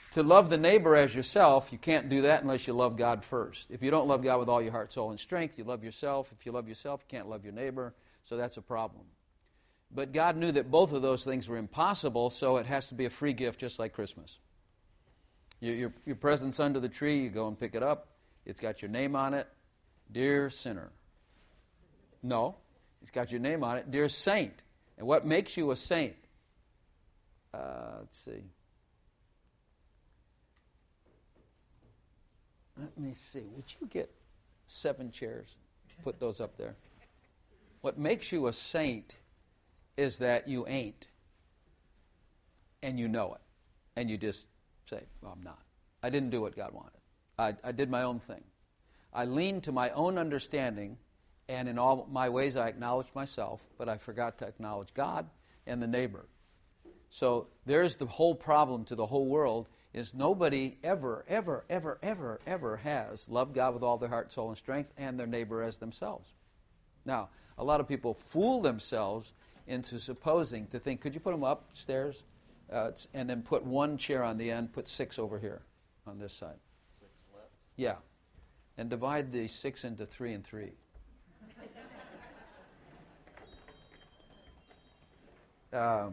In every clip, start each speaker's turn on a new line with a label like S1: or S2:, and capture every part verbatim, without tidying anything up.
S1: to love the neighbor as yourself, you can't do that unless you love God first. If you don't love God with all your heart, soul, and strength, you love yourself. If you love yourself, you can't love your neighbor, so that's a problem. But God knew that both of those things were impossible, so it has to be a free gift, just like Christmas. Your, your, your present's under the tree, you go and pick it up. It's got your name on it, Dear Sinner. No, it's got your name on it, Dear Saint. And what makes you a saint? Uh, let's see. Let me see. Would you get seven chairs? Put those up there. What makes you a saint is that you ain't. And you know it. And you just say, well, I'm not. I didn't do what God wanted. I, I did my own thing. I leaned to my own understanding, and in all my ways I acknowledged myself, but I forgot to acknowledge God and the neighbor. So there's the whole problem to the whole world, is nobody ever, ever, ever, ever, ever has loved God with all their heart, soul, and strength, and their neighbor as themselves. Now, a lot of people fool themselves into supposing to think, could you put them upstairs? Uh, and then put one chair on the end, put six over here on this side.
S2: Six left?
S1: Yeah. And divide the six into three and three. um,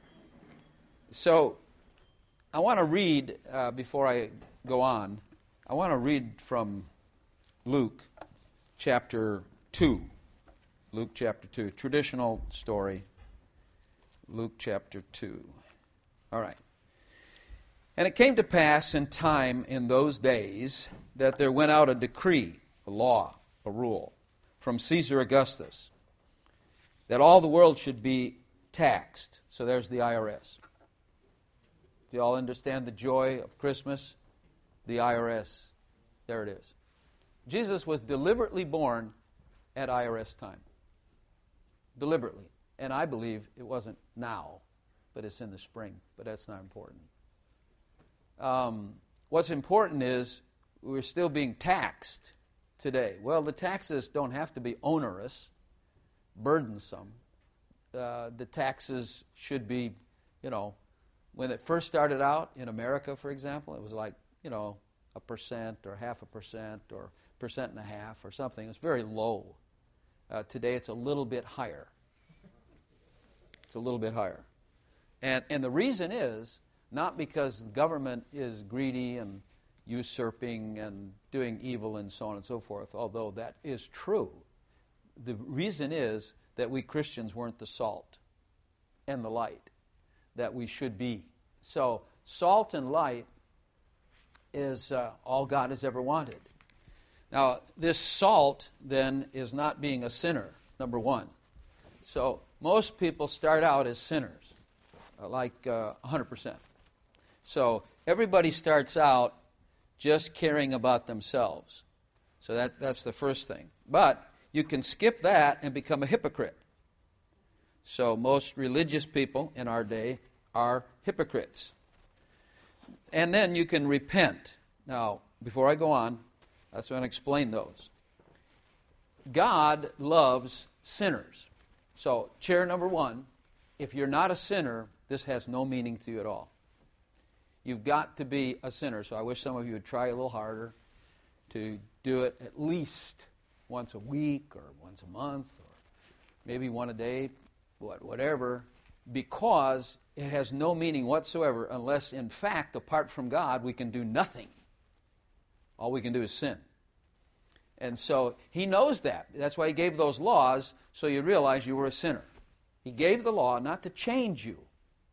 S1: so, I want to read, uh, before I go on, I want to read from Luke chapter two. Luke chapter two, traditional story. Luke chapter two. All right. And it came to pass in time in those days that there went out a decree, a law, a rule, from Caesar Augustus, that all the world should be taxed. So there's the I R S. Do you all understand the joy of Christmas? The I R S. There it is. Jesus was deliberately born at I R S time. Deliberately. And I believe it wasn't now, but it's in the spring. But that's not important. Um, what's important is we're still being taxed today. Well, the taxes don't have to be onerous, burdensome. Uh, the taxes should be, you know, when it first started out in America, for example, it was like, you know, a percent or half a percent or percent and a half or something. It was very low. Uh, today it's a little bit higher. It's a little bit higher. And and the reason is not because the government is greedy and usurping and doing evil and so on and so forth, although that is true. The reason is that we Christians weren't the salt and the light that we should be. So salt and light is uh, all God has ever wanted. Now, this salt, then, is not being a sinner, number one. So most people start out as sinners, uh, like uh, one hundred percent. So everybody starts out just caring about themselves. So that, that's the first thing. But you can skip that and become a hypocrite. So most religious people in our day are hypocrites. And then you can repent. Now, before I go on, that's going to explain those. God loves sinners. So, chair number one, if you're not a sinner, this has no meaning to you at all. You've got to be a sinner. So I wish some of you would try a little harder to do it at least once a week or once a month or maybe one a day, whatever, because it has no meaning whatsoever unless, in fact, apart from God, we can do nothing. All we can do is sin. And so he knows that. That's why he gave those laws, so you realize you were a sinner. He gave the law not to change you.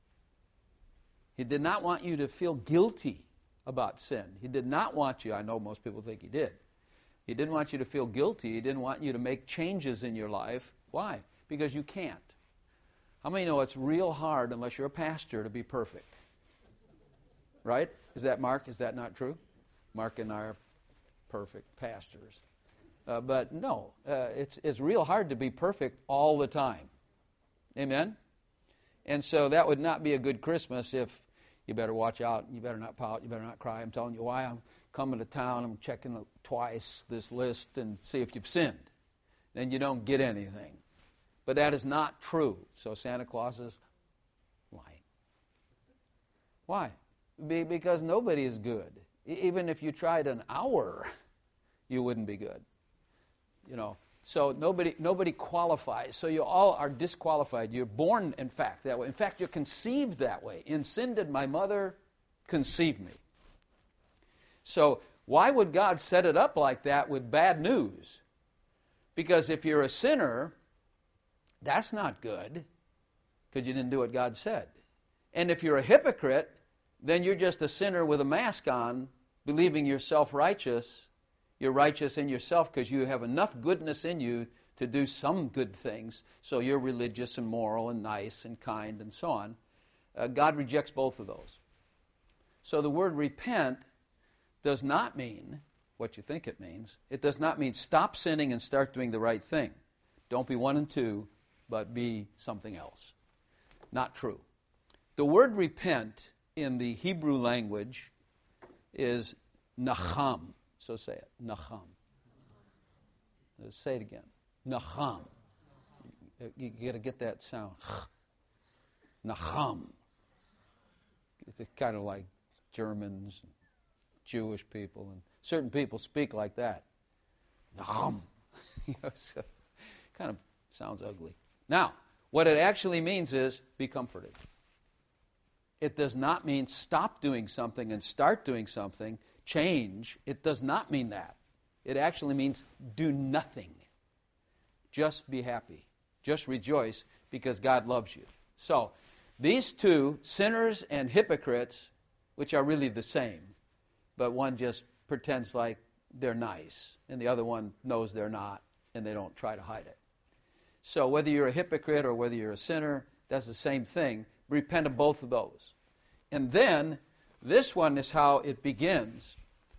S1: He did not want you to feel guilty about sin. He did not want you, I know most people think he did. He didn't want you to feel guilty. He didn't want you to make changes in your life. Why? Because you can't. How many know it's real hard, unless you're a pastor, to be perfect? Right? Is that Mark? Is that not true? Mark and I are perfect pastors. Uh, but no, uh, it's it's real hard to be perfect all the time. Amen? And so that would not be a good Christmas if you better watch out, you better not pout, you better not cry. I'm telling you why I'm coming to town, I'm checking twice this list and see if you've sinned. Then you don't get anything. But that is not true. So Santa Claus is lying. Why? Be, because nobody is good. E- even if you tried an hour, you wouldn't be good. You know, so nobody nobody qualifies. So you all are disqualified. You're born, in fact, that way. In fact, you're conceived that way. In sin did my mother conceive me. So why would God set it up like that with bad news? Because if you're a sinner, that's not good, because you didn't do what God said. And if you're a hypocrite, then you're just a sinner with a mask on, believing you're self-righteous. You're righteous in yourself because you have enough goodness in you to do some good things, so you're religious and moral and nice and kind and so on. Uh, God rejects both of those. So the word repent does not mean what you think it means. It does not mean stop sinning and start doing the right thing. Don't be one and two, but be something else. Not true. The word repent in the Hebrew language is nacham. So say it, nacham. Let's say it again, nacham. You got to get that sound. Nacham. It's kind of like Germans, and Jewish people, and certain people speak like that. Nacham. You know, so kind of sounds ugly. Now, what it actually means is be comforted. It does not mean stop doing something and start doing something, change. It does not mean that. It actually means do nothing. Just be happy. Just rejoice because God loves you. So, these two, sinners and hypocrites, which are really the same, but one just pretends like they're nice, and the other one knows they're not, and they don't try to hide it. So whether you're a hypocrite or whether you're a sinner, that's the same thing. Repent of both of those. And then, this one is how it begins,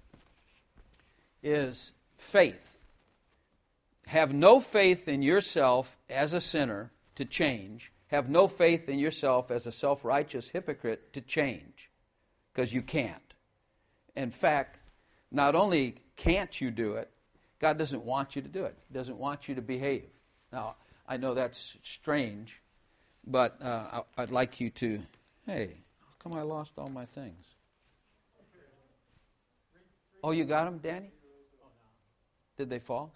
S1: is faith. Have no faith in yourself as a sinner to change. Have no faith in yourself as a self-righteous hypocrite to change, because you can't. In fact, not only can't you do it, God doesn't want you to do it. He doesn't want you to behave. Now, I know that's strange, but uh, I'd like you to, hey, how come I lost all my things? Oh, you got them, Danny? Did they fall?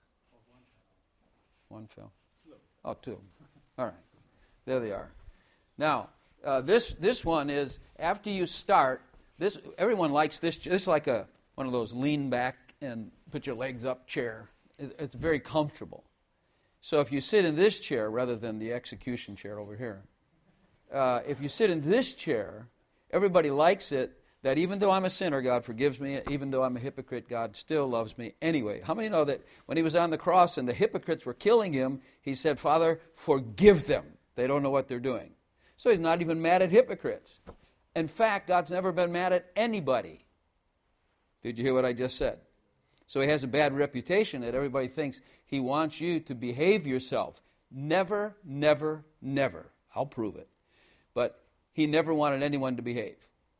S1: One fell. Oh, two. All right. There they are. Now, uh, this this one is, after you start, this everyone likes this. This is like a one of those lean back and put your legs up chair. It, it's very comfortable. So if you sit in this chair rather than the execution chair over here, uh, if you sit in this chair, everybody likes it, that even though I'm a sinner, God forgives me. Even though I'm a hypocrite, God still loves me anyway. How many know that when he was on the cross and the hypocrites were killing him, he said, Father, forgive them. They don't know what they're doing. So he's not even mad at hypocrites. In fact, God's never been mad at anybody. Did you hear what I just said? So he has a bad reputation that everybody thinks he wants you to behave yourself. Never, never, never. I'll prove it. But he never wanted anyone to behave.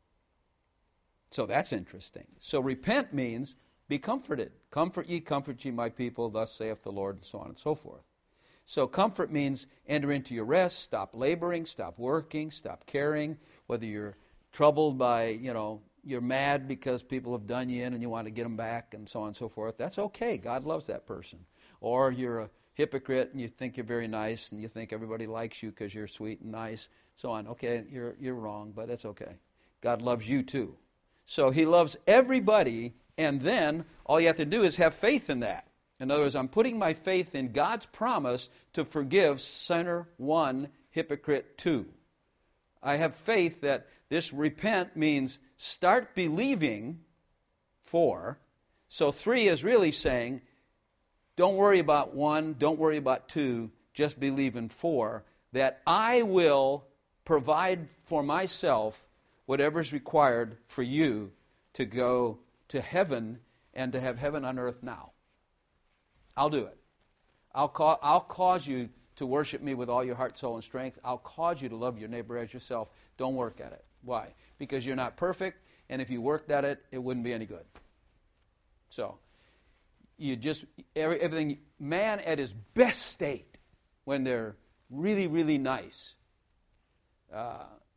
S1: So that's interesting. So repent means be comforted. Comfort ye, comfort ye, my people, thus saith the Lord, and so on and so forth. So comfort means enter into your rest, stop laboring, stop working, stop caring, whether you're troubled by, you know, you're mad because people have done you in and you want to get them back and so on and so forth. That's okay. God loves that person. Or you're a hypocrite and you think you're very nice and you think everybody likes you because you're sweet and nice, so on. Okay, you're you're wrong, but it's okay. God loves you too. So he loves everybody, and then all you have to do is have faith in that. In other words, I'm putting my faith in God's promise to forgive sinner one, hypocrite two. I have faith that this repent means start believing four. So three is really saying, don't worry about one, don't worry about two, just believe in four, that I will provide for myself whatever is required for you to go to heaven and to have heaven on earth now. I'll do it. I'll, ca- I'll cause you to worship me with all your heart, soul, and strength. I'll cause you to love your neighbor as yourself. Don't work at it. Why? Because you're not perfect, and if you worked at it, it wouldn't be any good. So, you just, every, everything, man at his best state, when they're really, really nice, uh,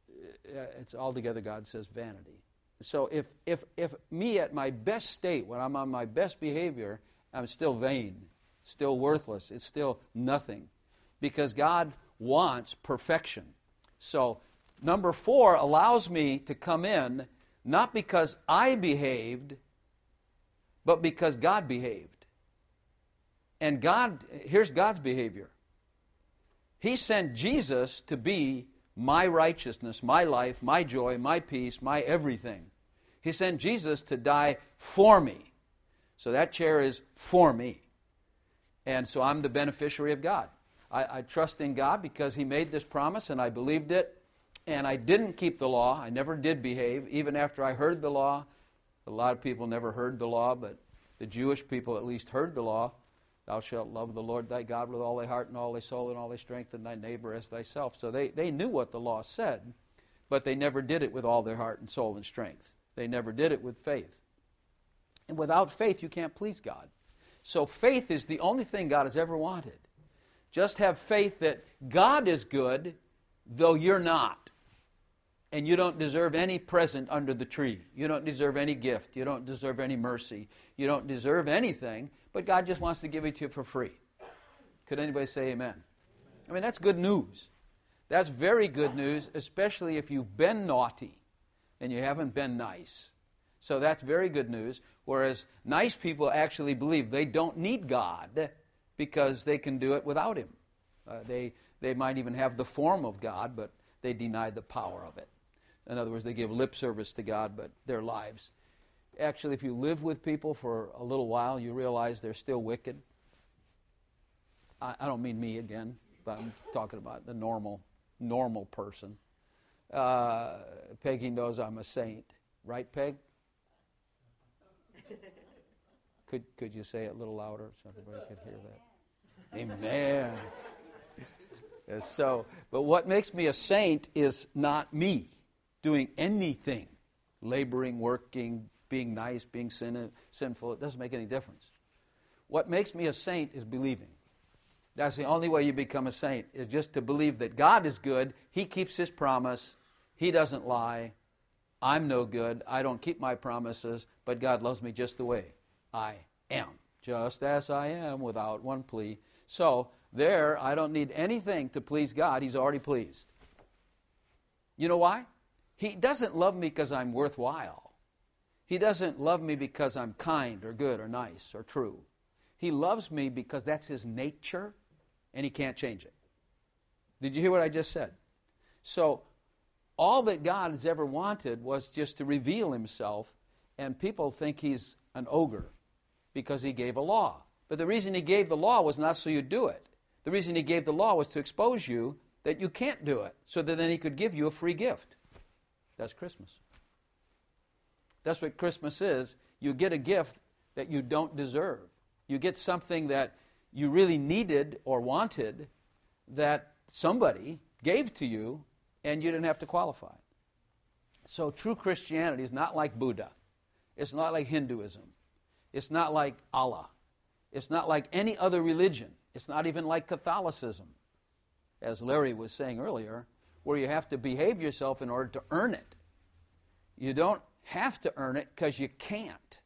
S1: uh, it's altogether, God says, vanity. So if, if, if me at my best state, when I'm on my best behavior, I'm still vain, still worthless, it's still nothing. Because God wants perfection. So number four allows me to come in not because I behaved, but because God behaved. And God, here's God's behavior. He sent Jesus to be my righteousness, my life, my joy, my peace, my everything. He sent Jesus to die for me. So that chair is for me. And so I'm the beneficiary of God. I, I trust in God because He made this promise and I believed it. And I didn't keep the law. I never did behave. Even after I heard the law, a lot of people never heard the law, but the Jewish people at least heard the law. Thou shalt love the Lord thy God with all thy heart and all thy soul and all thy strength, and thy neighbor as thyself. So they, they knew what the law said, but they never did it with all their heart and soul and strength. They never did it with faith. And without faith, you can't please God. So faith is the only thing God has ever wanted. Just have faith that God is good, though you're not. And you don't deserve any present under the tree. You don't deserve any gift. You don't deserve any mercy. You don't deserve anything, but God just wants to give it to you for free. Could anybody say amen? I mean, that's good news. That's very good news, especially if you've been naughty and you haven't been nice. So that's very good news, whereas nice people actually believe they don't need God because they can do it without Him. Uh, they, they might even have the form of God, but they deny the power of it. In other words, they give lip service to God, but their lives. Actually, if you live with people for a little while, you realize they're still wicked. I, I don't mean me again, but I'm talking about the normal, normal person. Uh, Peggy knows I'm a saint. Right, Peg? Could could you say it a little louder so everybody could hear that? Amen. Yes, so, but what makes me a saint is not me doing anything, laboring, working, being nice, being sin, sinful. It doesn't make any difference. What makes me a saint is believing. That's the only way you become a saint, is just to believe that God is good, He keeps His promise, He doesn't lie, I'm no good, I don't keep my promises, but God loves me just the way I am, just as I am, without one plea. So, there, I don't need anything to please God. He's already pleased. You know why? He doesn't love me because I'm worthwhile. He doesn't love me because I'm kind or good or nice or true. He loves me because that's His nature, and He can't change it. Did you hear what I just said? So, all that God has ever wanted was just to reveal Himself, and people think He's an ogre because He gave a law. But the reason He gave the law was not so you do it. The reason He gave the law was to expose you that you can't do it, so that then He could give you a free gift. That's Christmas. That's what Christmas is. You get a gift that you don't deserve. You get something that you really needed or wanted that somebody gave to you, and you didn't have to qualify. So true Christianity is not like Buddha. It's not like Hinduism. It's not like Allah. It's not like any other religion. It's not even like Catholicism, as Larry was saying earlier, where you have to behave yourself in order to earn it. You don't have to earn it because you can't.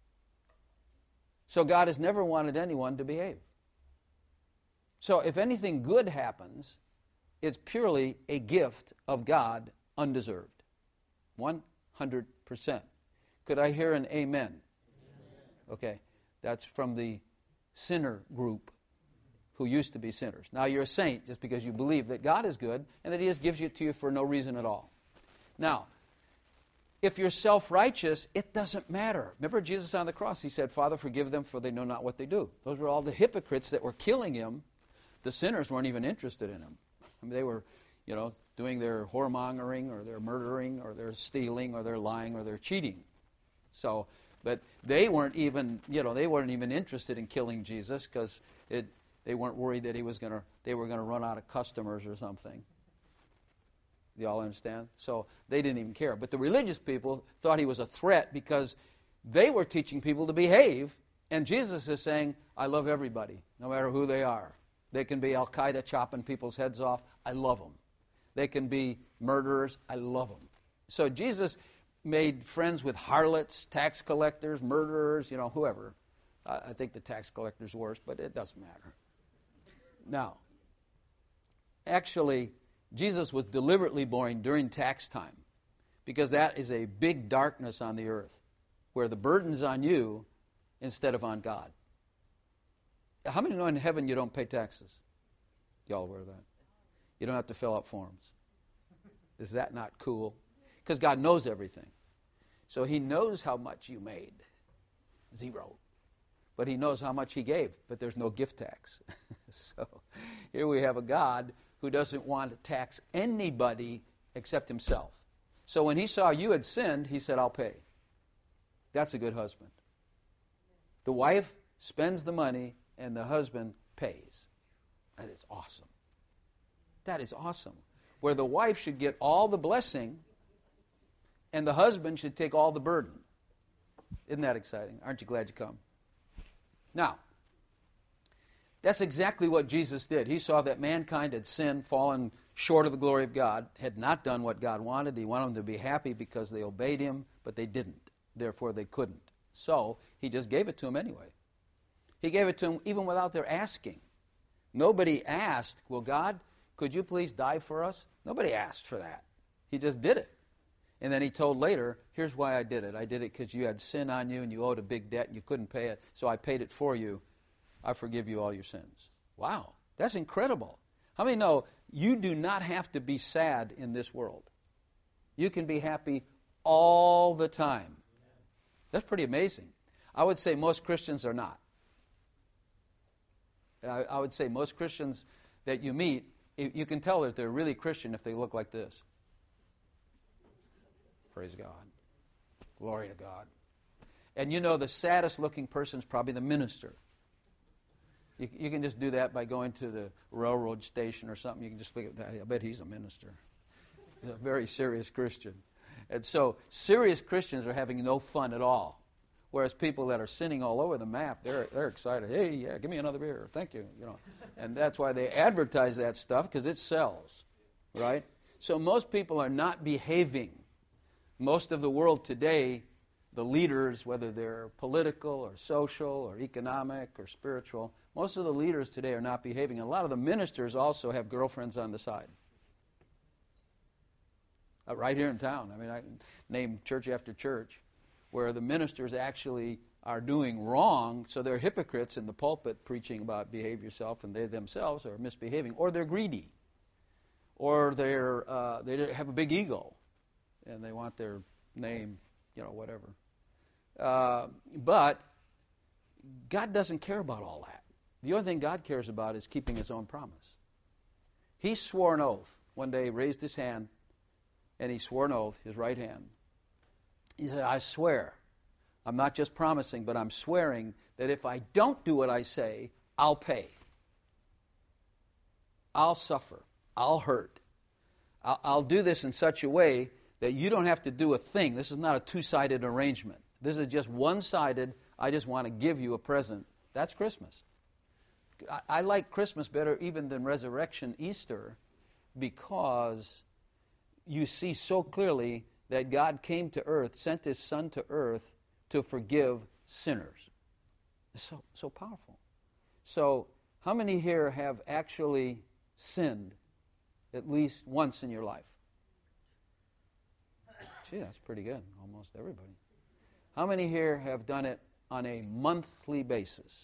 S1: So God has never wanted anyone to behave. So if anything good happens, it's purely a gift of God, undeserved. one hundred percent. Could I hear an amen? Amen. Okay, that's from the sinner group who used to be sinners. Now you're a saint just because you believe that God is good and that He just gives it to you for no reason at all. Now, if you're self-righteous, it doesn't matter. Remember Jesus on the cross, He said, Father, forgive them, for they know not what they do. Those were all the hypocrites that were killing Him. The sinners weren't even interested in Him. I mean, they were, you know, doing their whoremongering or their murdering or their stealing or their lying or their cheating. So, but they weren't even, you know, they weren't even interested in killing Jesus because it, they weren't worried that he was going to, they were going to run out of customers or something. You all understand? So they didn't even care. But the religious people thought He was a threat because they were teaching people to behave, and Jesus is saying, I love everybody, no matter who they are. They can be Al-Qaeda chopping people's heads off. I love them. They can be murderers. I love them. So Jesus made friends with harlots, tax collectors, murderers, you know, whoever. Uh, I think the tax collector's worse, but it doesn't matter. Now, actually, Jesus was deliberately born during tax time because that is a big darkness on the earth where the burden's on you instead of on God. How many know in heaven you don't pay taxes? Y'all aware of that? You don't have to fill out forms. Is that not cool? Because God knows everything. So he knows how much you made. Zero. But he knows how much he gave, but there's no gift tax. So here we have a God who doesn't want to tax anybody except himself. So when he saw you had sinned, he said, I'll pay. That's a good husband. The wife spends the money and the husband pays. That is awesome. That is awesome. Where the wife should get all the blessing and the husband should take all the burden. Isn't that exciting? Aren't you glad you come? Now, that's exactly what Jesus did. He saw that mankind had sinned, fallen short of the glory of God, had not done what God wanted. He wanted them to be happy because they obeyed him, but they didn't. Therefore, they couldn't. So, he just gave it to them anyway. He gave it to them even without their asking. Nobody asked, well, God, could you please die for us? Nobody asked for that. He just did it. And then he told later, here's why I did it. I did it because you had sin on you and you owed a big debt and you couldn't pay it, so I paid it for you. I forgive you all your sins. Wow, that's incredible. How many know you do not have to be sad in this world? You can be happy all the time. That's pretty amazing. I would say most Christians are not. I, I would say most Christians that you meet, you can tell that they're really Christian if they look like this. Praise God. Glory to God. And you know the saddest looking person is probably the minister. You, you can just do that by going to the railroad station or something. You can just look at that. I bet he's a minister. He's a very serious Christian. And so serious Christians are having no fun at all. Whereas people that are sinning all over the map, they're they're excited. Hey, yeah, give me another beer. Thank you. You know, and that's why they advertise that stuff, because it sells, right? So most people are not behaving. Most of the world today, the leaders, whether they're political or social or economic or spiritual, most of the leaders today are not behaving. And a lot of the ministers also have girlfriends on the side. Uh, right here in town. I mean, I can name church after church where the ministers actually are doing wrong, so they're hypocrites in the pulpit preaching about behave yourself, and they themselves are misbehaving, or they're greedy, or they're uh, they have a big ego, and they want their name, you know, whatever. Uh, but God doesn't care about all that. The only thing God cares about is keeping his own promise. He swore an oath. One day he raised his hand, and he swore an oath, his right hand. He said, I swear, I'm not just promising, but I'm swearing that if I don't do what I say, I'll pay. I'll suffer. I'll hurt. I'll, I'll do this in such a way that you don't have to do a thing. This is not a two-sided arrangement. This is just one-sided. I just want to give you a present. That's Christmas. I, I like Christmas better even than Resurrection, Easter, because you see so clearly that God came to earth, sent his Son to earth to forgive sinners. It's so, so powerful. So how many here have actually sinned at least once in your life? Gee, that's pretty good. Almost everybody. How many here have done it on a monthly basis?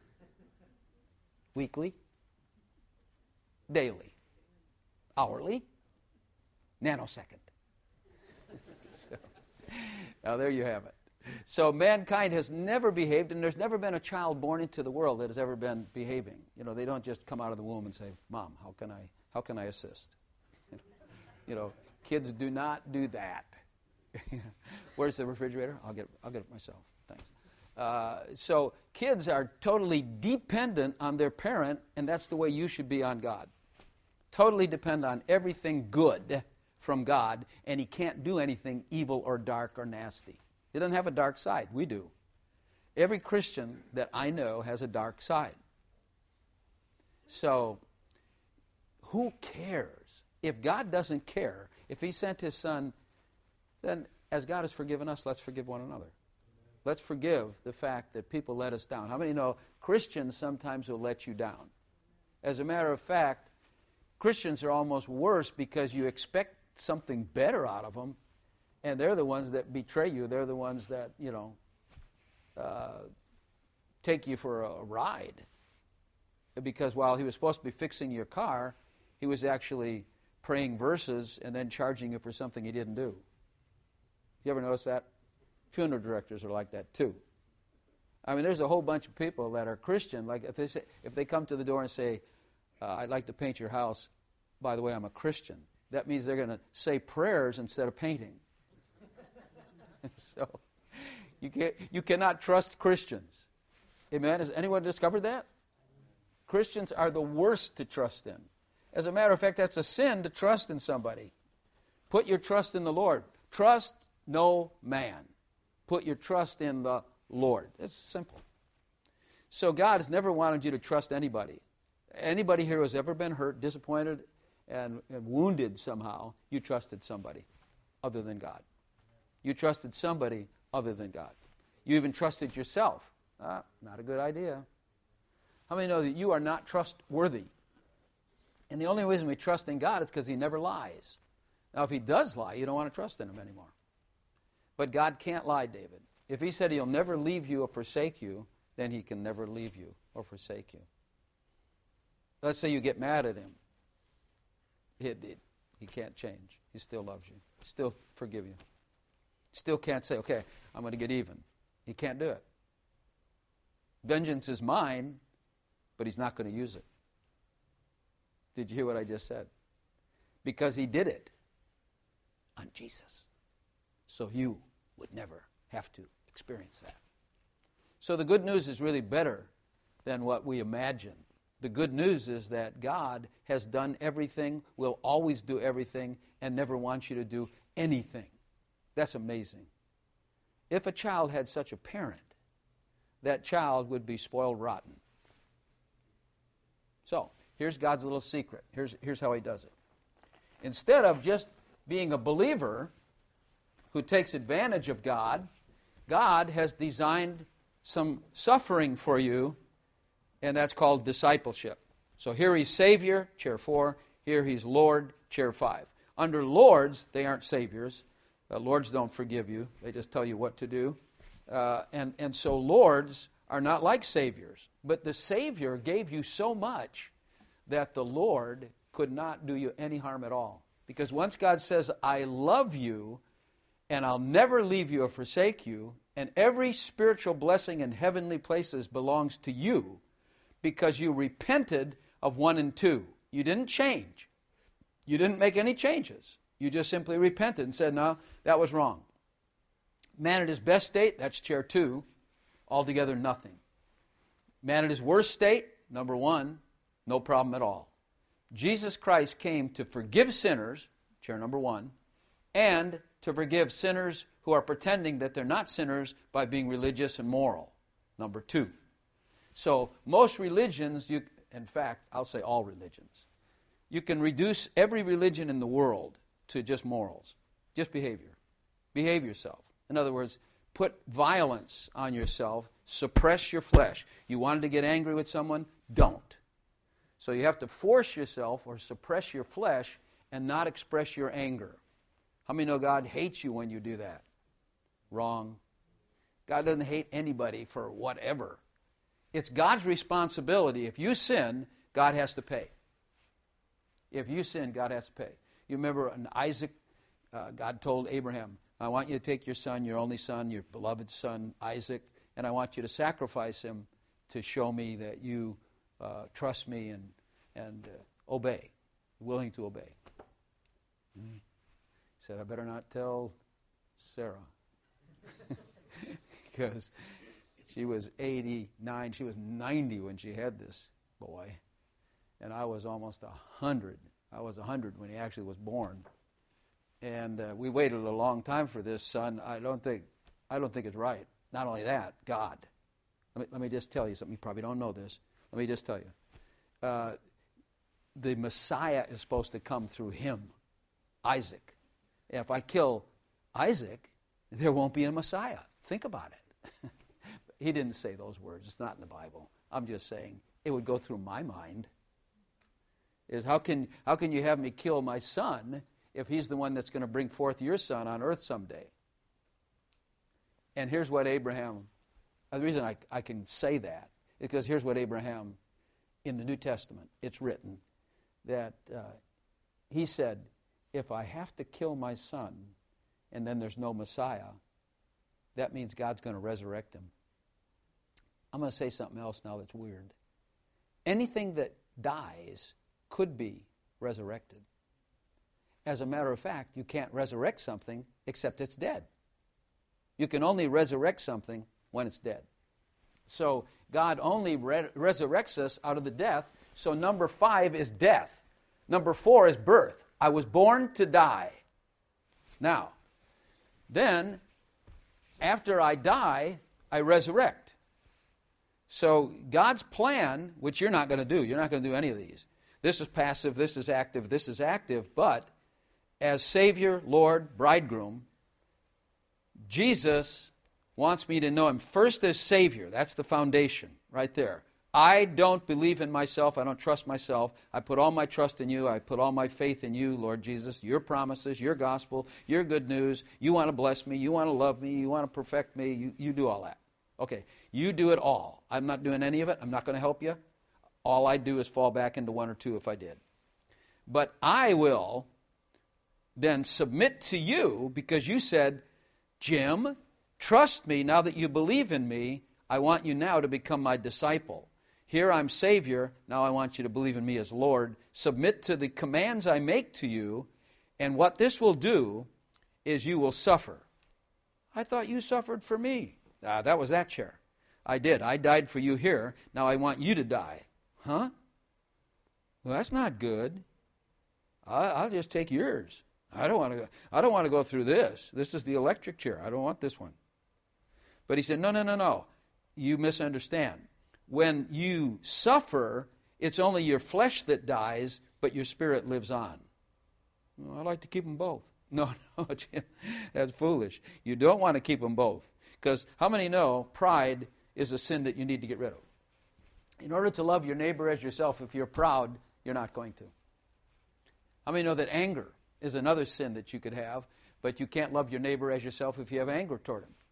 S1: Weekly? Daily? Hourly? Nanosecond? So, now there you have it. So mankind has never behaved, and there's never been a child born into the world that has ever been behaving. You know, they don't just come out of the womb and say, Mom, how can I how can I assist? You know, kids do not do that. Where's the refrigerator? I'll get I'll get it myself. Thanks. Uh, so kids are totally dependent on their parent, and that's the way you should be on God. Totally depend on everything good from God, and he can't do anything evil or dark or nasty. He doesn't have a dark side. We do. Every Christian that I know has a dark side. So, who cares? If God doesn't care, If he sent his son, then as God has forgiven us, let's forgive one another. Let's forgive the fact that people let us down. How many know Christians sometimes will let you down? As a matter of fact, Christians are almost worse because you expect something better out of them, and they're the ones that betray you. They're the ones that, you know, uh, take you for a ride. Because while he was supposed to be fixing your car, he was actually praying verses and then charging you for something he didn't do. You ever notice that? Funeral directors are like that too. I mean, there's a whole bunch of people that are Christian. Like if they say, if they come to the door and say, uh, "I'd like to paint your house. By the way, I'm a Christian." That means they're going to say prayers instead of painting. So you can't, you cannot trust Christians. Amen. Has anyone discovered that? Christians are the worst to trust in. As a matter of fact, that's a sin to trust in somebody. Put your trust in the Lord. Trust no man. Put your trust in the Lord. It's simple. So God has never wanted you to trust anybody. Anybody here who has ever been hurt, disappointed, and, and wounded somehow, you trusted somebody other than God. You trusted somebody other than God. You even trusted yourself. Ah, not a good idea. How many know that you are not trustworthy? And the only reason we trust in God is because he never lies. Now, if he does lie, you don't want to trust in him anymore. But God can't lie, David. If he said he'll never leave you or forsake you, then he can never leave you or forsake you. Let's say you get mad at him. It, it, he can't change. He still loves you. Still forgive you. Still can't say, okay, I'm going to get even. He can't do it. Vengeance is mine, but he's not going to use it. Did you hear what I just said? Because he did it on Jesus. So you would never have to experience that. So the good news is really better than what we imagine. The good news is that God has done everything, will always do everything, and never wants you to do anything. That's amazing. If a child had such a parent, that child would be spoiled rotten. So, here's God's little secret. Here's, here's how he does it. Instead of just being a believer who takes advantage of God, God has designed some suffering for you, and that's called discipleship. So here he's Savior, chair four. Here he's Lord, chair five. Under Lords, they aren't Saviors. Uh, Lords don't forgive you. They just tell you what to do. Uh, and, and so Lords are not like Saviors. But the Savior gave you so much that the Lord could not do you any harm at all. Because once God says, I love you, and I'll never leave you or forsake you, and every spiritual blessing in heavenly places belongs to you, because you repented of one and two. You didn't change. You didn't make any changes. You just simply repented and said, no, that was wrong. Man at his best state, that's chair two, altogether nothing. Man at his worst state, number one, no problem at all. Jesus Christ came to forgive sinners, chair number one, and to forgive sinners who are pretending that they're not sinners by being religious and moral, number two. So most religions, you, in fact, I'll say all religions, you can reduce every religion in the world to just morals, just behavior. Behave yourself. In other words, put violence on yourself, suppress your flesh. You wanted to get angry with someone? Don't. So you have to force yourself or suppress your flesh and not express your anger. How many know God hates you when you do that? Wrong. God doesn't hate anybody for whatever. It's God's responsibility. If you sin, God has to pay. If you sin, God has to pay. You remember in Isaac, uh, God told Abraham, I want you to take your son, your only son, your beloved son, Isaac, and I want you to sacrifice him to show me that you uh, trust me and, and uh, obey, willing to obey. Mm. He said, I better not tell Sarah. Because she was eighty-nine, she was ninety when she had this boy. And I was almost one hundred. I was one hundred when he actually was born. And uh, we waited a long time for this son. I don't think I don't think it's right. Not only that, God. Let me, let me just tell you something. You probably don't know this. Let me just tell you. Uh, the Messiah is supposed to come through him, Isaac. if I kill Isaac, there won't be a Messiah. Think about it. He didn't say those words. It's not in the Bible. I'm just saying it would go through my mind. Is how can how can you have me kill my son if he's the one that's going to bring forth your son on earth someday? And here's what Abraham, the reason I, I can say that is because here's what Abraham, in the New Testament, it's written, that uh, he said, if I have to kill my son and then there's no Messiah, that means God's going to resurrect him. I'm going to say something else now that's weird. Anything that dies could be resurrected. As a matter of fact, you can't resurrect something except it's dead. You can only resurrect something when it's dead. So God only re- resurrects us out of the death. So number five is death. Number four is birth. I was born to die. Now, then, after I die, I resurrect. So God's plan, which you're not going to do, you're not going to do any of these. This is passive, this is active, this is active, but as Savior, Lord, Bridegroom, Jesus wants me to know Him first as Savior. That's the foundation right there. I don't believe in myself. I don't trust myself. I put all my trust in you. I put all my faith in you, Lord Jesus, your promises, your gospel, your good news. You want to bless me. You want to love me. You want to perfect me. You, you do all that. Okay, you do it all. I'm not doing any of it. I'm not going to help you. All I do is fall back into one or two if I did. But I will then submit to you because you said, Jim, trust me now that you believe in me. I want you now to become my disciple. Here I'm Savior. Now I want you to believe in me as Lord. Submit to the commands I make to you. And what this will do is you will suffer. I thought you suffered for me. Ah, that was that chair. I did. I died for you here. Now I want you to die. Huh? Well, that's not good. I, I'll just take yours. I don't want to. I don't want to go through this. This is the electric chair. I don't want this one. But he said, no, no, no, no. You misunderstand. When you suffer, it's only your flesh that dies, but your spirit lives on. Well, I like to keep them both. No, no, Jim, that's foolish. You don't want to keep them both. Because how many know pride is a sin that you need to get rid of? In order to love your neighbor as yourself, if you're proud, you're not going to. How many know that anger is another sin that you could have, but you can't love your neighbor as yourself if you have anger toward him?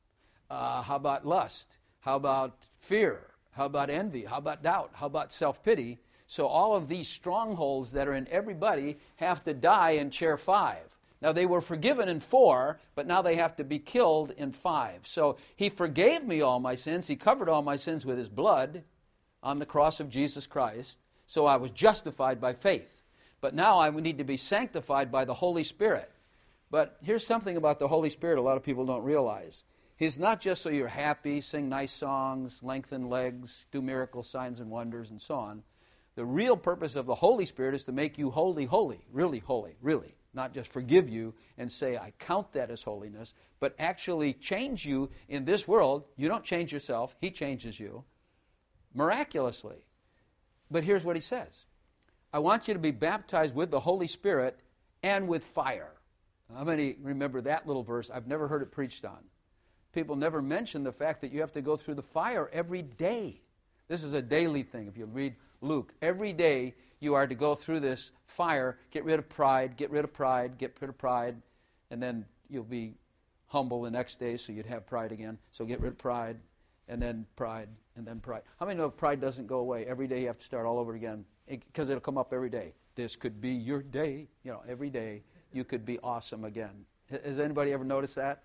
S1: Uh, how about lust? How about fear? How about envy? How about doubt? How about self-pity? So all of these strongholds that are in everybody have to die in chair five. Now, they were forgiven in four, but now they have to be killed in five. So he forgave me all my sins. He covered all my sins with his blood on the cross of Jesus Christ. So I was justified by faith. But now I need to be sanctified by the Holy Spirit. But here's something about the Holy Spirit a lot of people don't realize. He's not just so you're happy, sing nice songs, lengthen legs, do miracle signs and wonders, and so on. The real purpose of the Holy Spirit is to make you holy, holy, really holy, really. Not just forgive you and say, I count that as holiness, but actually change you in this world. You don't change yourself. He changes you miraculously. But here's what he says. I want you to be baptized with the Holy Spirit and with fire. How many remember that little verse? I've never heard it preached on. People never mention the fact that you have to go through the fire every day. This is a daily thing. If you read Luke, every day you are to go through this fire, get rid of pride, get rid of pride, get rid of pride, and then you'll be humble the next day, so you'd have pride again. So get rid of pride, and then pride, and then pride. How many know pride doesn't go away? Every day you have to start all over again, because it'll come up every day. This could be your day. You know, every day you could be awesome again. Has anybody ever noticed that?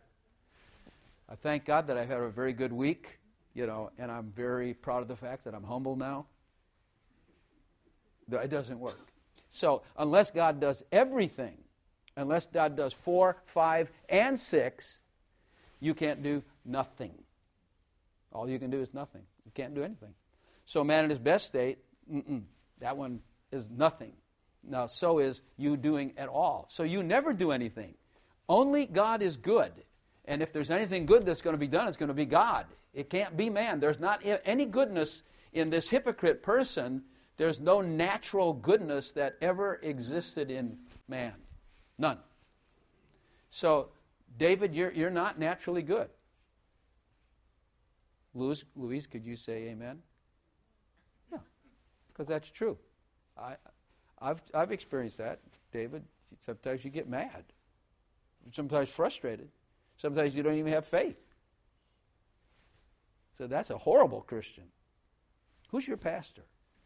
S1: I thank God that I've had a very good week, you know, and I'm very proud of the fact that I'm humble now. It doesn't work. So unless God does everything, unless God does four, five, and six, you can't do nothing. All you can do is nothing. You can't do anything. So a man in his best state, mm-mm, that one is nothing. Now, so is you doing at all. So you never do anything. Only God is good. And if there's anything good that's going to be done, it's going to be God. It can't be man. There's not any goodness in this hypocrite person. There's no natural goodness that ever existed in man. None. So, David, you're, you're not naturally good. Louise, Louise, could you say amen? Yeah, because that's true. I, I've, I've experienced that, David. Sometimes you get mad. Sometimes frustrated. Sometimes you don't even have faith. So that's a horrible Christian. Who's your pastor?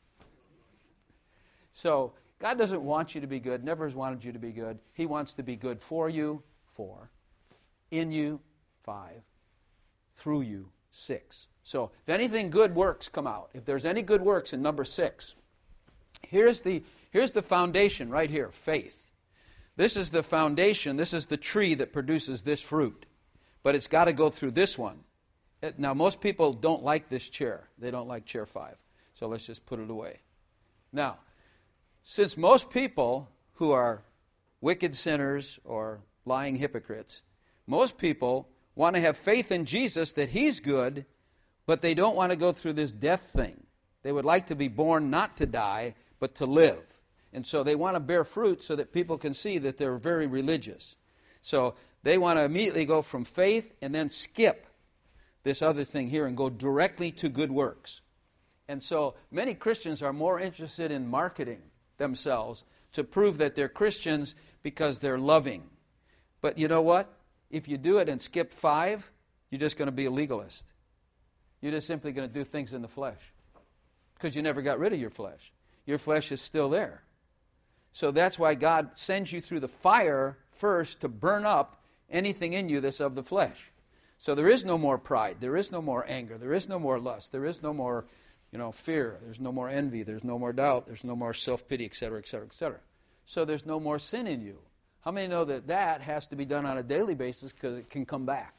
S1: So God doesn't want you to be good, never has wanted you to be good. He wants to be good for you, four. In you, five. Through you, six. So if anything good works come out, if there's any good works in number six, here's the, here's the foundation right here, faith. This is the foundation, this is the tree that produces this fruit. But it's got to go through this one. It, now, most people don't like this chair. They don't like chair five. So let's just put it away. Now, since most people who are wicked sinners or lying hypocrites, most people want to have faith in Jesus that He's good, but they don't want to go through this death thing. They would like to be born not to die, but to live. And so they want to bear fruit so that people can see that they're very religious. So they want to immediately go from faith and then skip this other thing here and go directly to good works. And so many Christians are more interested in marketing themselves to prove that they're Christians because they're loving. But you know what? If you do it and skip five, you're just going to be a legalist. You're just simply going to do things in the flesh because you never got rid of your flesh. Your flesh is still there. So that's why God sends you through the fire first to burn up anything in you that's of the flesh. So there is no more pride. There is no more anger. There is no more lust. There is no more, you know, fear. There's no more envy. There's no more doubt. There's no more self-pity, et cetera, et cetera, et cetera. So there's no more sin in you. How many know that that has to be done on a daily basis because it can come back?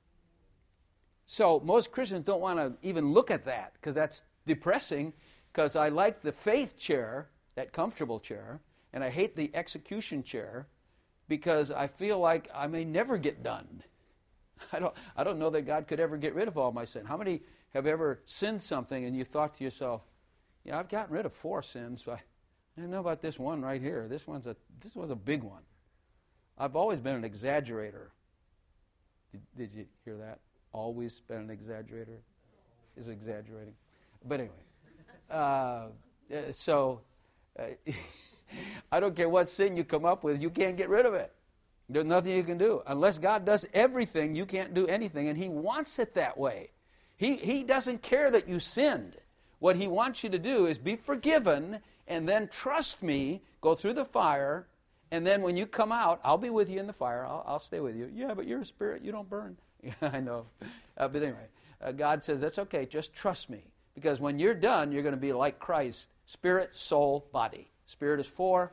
S1: So most Christians don't want to even look at that because that's depressing, because I like the faith chair, that comfortable chair, and I hate the execution chair because I feel like I may never get done. I don't, I don't know that God could ever get rid of all my sin. How many have ever sinned something and you thought to yourself, yeah, I've gotten rid of four sins, but I don't know about this one right here. This one's a, this was a big one. I've always been an exaggerator. Did, did you hear that? Always been an exaggerator? Is exaggerating. But anyway, uh, so uh, I don't care what sin you come up with, you can't get rid of it. There's nothing you can do. Unless God does everything, you can't do anything, and He wants it that way. He, he doesn't care that you sinned. What He wants you to do is be forgiven, and then trust me, go through the fire, and then when you come out, I'll be with you in the fire. I'll, I'll stay with you. Yeah, but you're a spirit. You don't burn. Yeah, I know. Uh, but anyway, uh, God says, that's okay. Just trust me. Because when you're done, you're going to be like Christ. Spirit, soul, body. Spirit is four.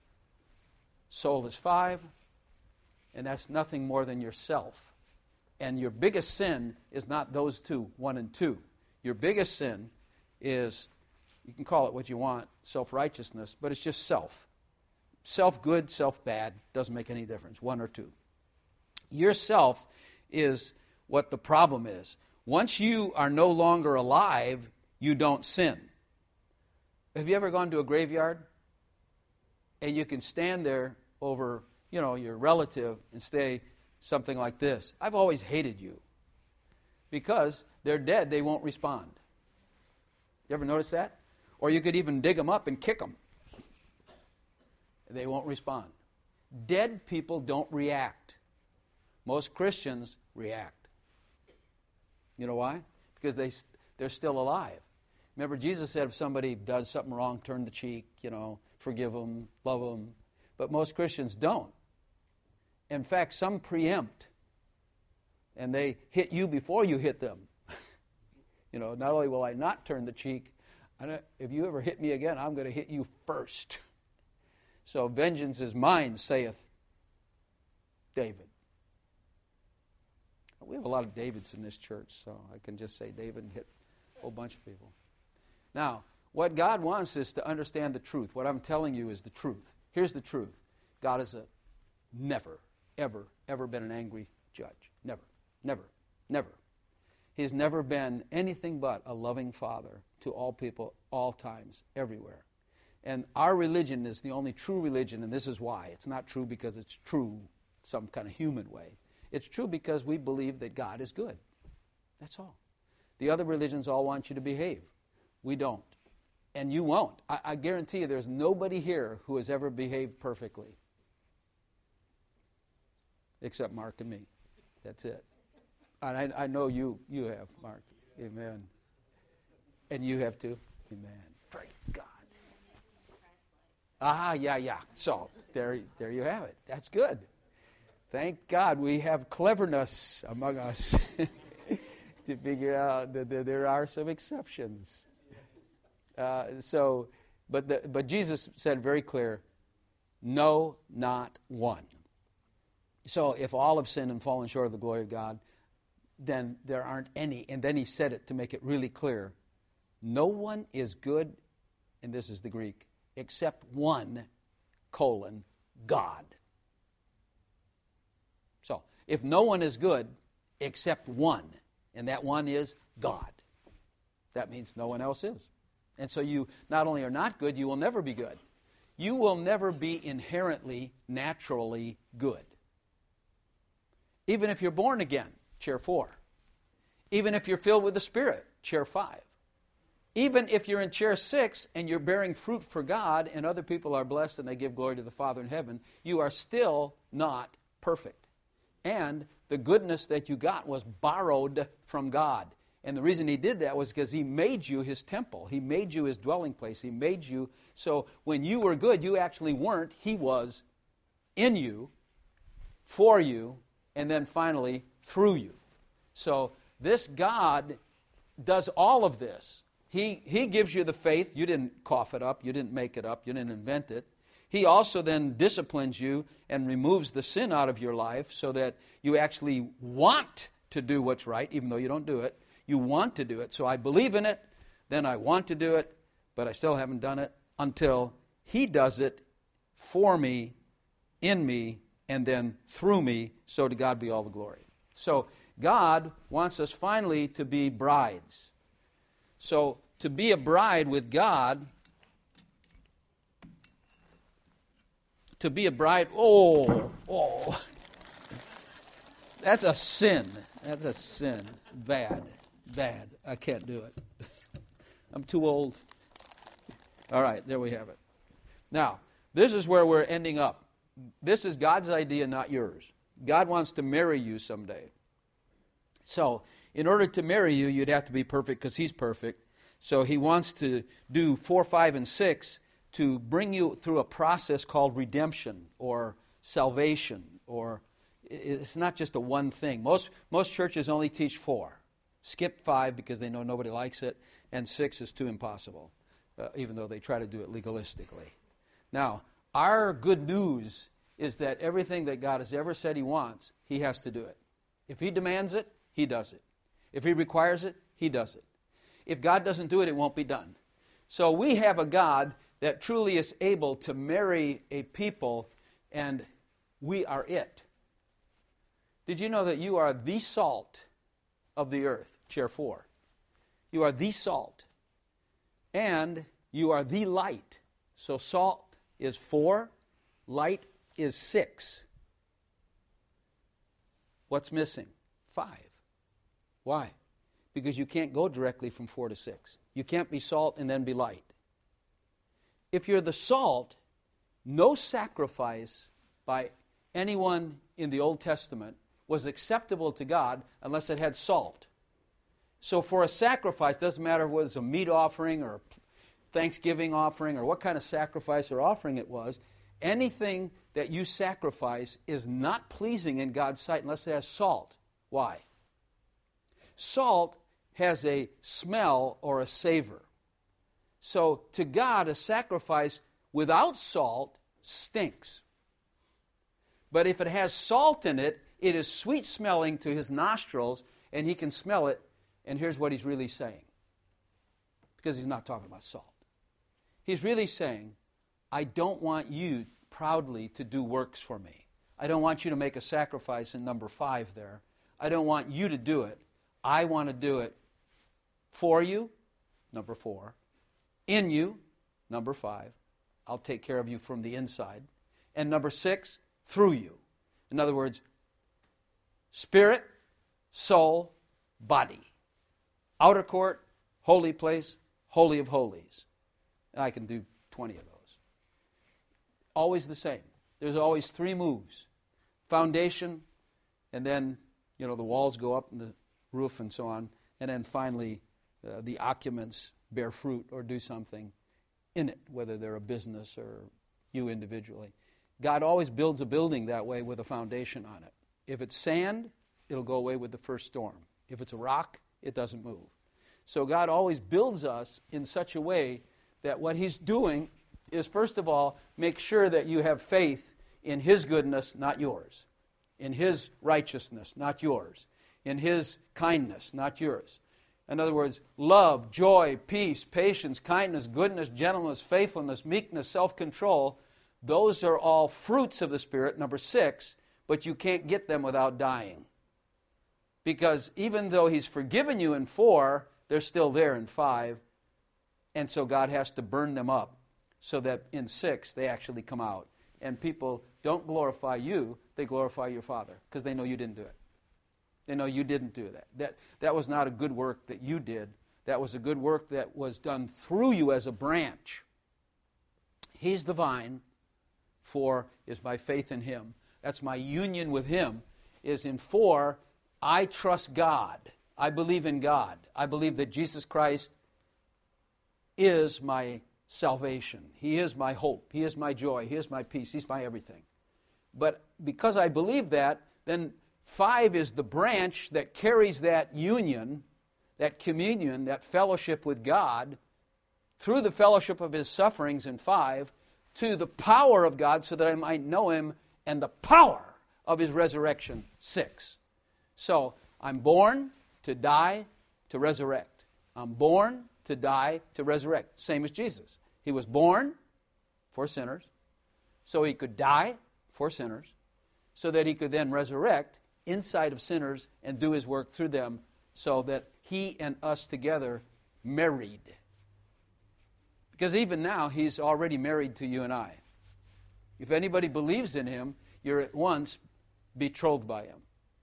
S1: Soul is five. And that's nothing more than yourself. And your biggest sin is not those two, one and two. Your biggest sin is, you can call it what you want, self-righteousness, but it's just self. Self-good, self-bad, doesn't make any difference, one or two. Yourself is what the problem is. Once you are no longer alive, you don't sin. Have you ever gone to a graveyard? And you can stand there over, you know, your relative and say something like this: I've always hated you. Because they're dead, they won't respond. You ever notice that? Or you could even dig them up and kick them. They won't respond. Dead people don't react. Most Christians react. You know why? Because they, they're still alive. Remember, Jesus said if somebody does something wrong, turn the cheek, you know, forgive them, love them. But most Christians don't. In fact, some preempt. And they hit you before you hit them. You know, not only will I not turn the cheek, I don't, if you ever hit me again, I'm going to hit you first. So vengeance is mine, saith David. We have a lot of Davids in this church, so I can just say David and hit a whole bunch of people. Now, what God wants is to understand the truth. What I'm telling you is the truth. Here's the truth. God is a never, ever, ever been an angry judge. Never, never, never. He's never been anything but a loving Father to all people, all times, everywhere. And our religion is the only true religion, and this is why. It's not true because it's true. some kind of human way. It's true because we believe that God is good. That's all. The other religions all want you to behave. We don't. And you won't. I, I guarantee you there's nobody here who has ever behaved perfectly. Except Mark and me. That's it. And I, I know you you have, Mark. Amen. And you have too? Amen. Praise God. Ah, yeah, yeah. So, there, there you have it. That's good. Thank God we have cleverness among us to figure out that there are some exceptions. Uh, so, but the, but Jesus said very clear, no, not one. So if all have sinned and fallen short of the glory of God, then there aren't any. And then he said it to make it really clear. No one is good, and this is the Greek, except one, colon, God. So, if no one is good except one, and that one is God, that means no one else is. And so you not only are not good, you will never be good. You will never be inherently, naturally good. Even if you're born again, chair four. Even if you're filled with the Spirit, chair five. Even if you're in chair six and you're bearing fruit for God and other people are blessed and they give glory to the Father in heaven, you are still not perfect. And the goodness that you got was borrowed from God. And the reason he did that was because he made you his temple. He made you his dwelling place. He made you so when you were good, you actually weren't. He was in you, for you, and then finally through you. So this God does all of this. He, he gives you the faith. You didn't cough it up. You didn't make it up. You didn't invent it. He also then disciplines you and removes the sin out of your life so that you actually want to do what's right, even though you don't do it. You want to do it. So I believe in it, then I want to do it, but I still haven't done it until he does it for me, in me, and then through me, so to God be all the glory. So God wants us finally to be brides. So to be a bride with God, to be a bride, oh, oh, that's a sin. That's a sin. Bad, bad. I can't do it. I'm too old. All right, there we have it. Now, this is where we're ending up. This is God's idea, not yours. God wants to marry you someday. So, in order to marry you, you'd have to be perfect because he's perfect. So he wants to do four, five, and six to bring you through a process called redemption or salvation. Or it's not just a one thing. Most, most churches only teach four. Skip five because they know nobody likes it. And six is too impossible, uh, even though they try to do it legalistically. Now, our good news is that everything that God has ever said he wants, he has to do it. If he demands it, he does it. If he requires it, he does it. If God doesn't do it, it won't be done. So we have a God that truly is able to marry a people, and we are it. Did you know that you are the salt of the earth? Chair four. You are the salt. And you are the light. So salt is four, light is six. What's missing? Five. Why? Because you can't go directly from four to six. You can't be salt and then be light. If you're the salt, no sacrifice by anyone in the Old Testament was acceptable to God unless it had salt. So for a sacrifice, doesn't matter whether it's a meat offering or a Thanksgiving offering or what kind of sacrifice or offering it was, anything that you sacrifice is not pleasing in God's sight unless it has salt. Why? Salt has a smell or a savor. So to God, a sacrifice without salt stinks. But if it has salt in it, it is sweet smelling to his nostrils, and he can smell it. And here's what he's really saying. Because he's not talking about salt. He's really saying, I don't want you proudly to do works for me. I don't want you to make a sacrifice in number five there. I don't want you to do it. I want to do it for you, number four. In you, number five. I'll take care of you from the inside. And number six, through you. In other words, spirit, soul, body. Outer court, holy place, holy of holies. I can do twenty of those. Always the same. There's always three moves. Foundation, and then, you know, the walls go up and the roof and so on, and then finally uh, the occupants bear fruit or do something in it, whether they're a business or you individually. God always builds a building that way with a foundation on it. If it's sand, it'll go away with the first storm. If it's a rock, it doesn't move. So God always builds us in such a way that what He's doing is, first of all, make sure that you have faith in His goodness, not yours. In His righteousness, not yours. In His kindness, not yours. In other words, love, joy, peace, patience, kindness, goodness, gentleness, faithfulness, meekness, self-control, those are all fruits of the Spirit, number six, but you can't get them without dying. Because even though He's forgiven you in four, they're still there in five, and so God has to burn them up so that in six they actually come out. And people don't glorify you, they glorify your Father, because they know you didn't do it. They know you didn't do that. That that was not a good work that you did. That was a good work that was done through you as a branch. He's the vine, four is my faith in Him. That's my union with Him, is in four, I trust God. I believe in God. I believe that Jesus Christ is my salvation. He is my hope. He is my joy. He is my peace. He's my everything. But because I believe that, then five is the branch that carries that union, that communion, that fellowship with God, through the fellowship of His sufferings in five, to the power of God so that I might know Him and the power of His resurrection, six. So, I'm born to die, to resurrect. I'm born to die, to resurrect. Same as Jesus. He was born for sinners, so He could die for sinners, so that He could then resurrect inside of sinners and do His work through them, so that He and us together married. Because even now, He's already married to you and I. If anybody believes in Him, you're at once betrothed by Him.